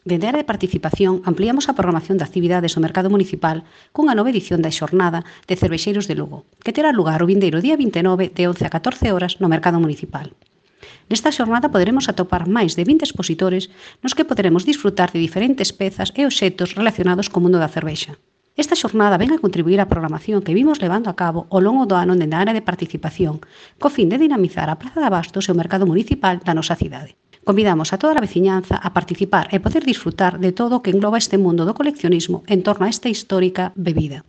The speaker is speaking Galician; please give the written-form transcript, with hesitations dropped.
Dende a área de participación, ampliamos a programación de actividades do mercado municipal cunha nova edición da xornada de Cervexeiros de Lugo, que terá lugar o vindeiro día 29 de 11 a 14 horas no mercado municipal. Nesta xornada poderemos atopar máis de 20 expositores nos que poderemos disfrutar de diferentes pezas e obxectos relacionados co mundo da cervexa. Esta xornada ven a contribuir á programación que vimos levando a cabo ao longo do ano dende a área de participación, co fin de dinamizar a Praza de Abastos e o mercado municipal da nosa cidade. Convidamos a toda a veciñanza a participar e poder disfrutar de todo o que engloba este mundo do coleccionismo en torno a esta histórica bebida.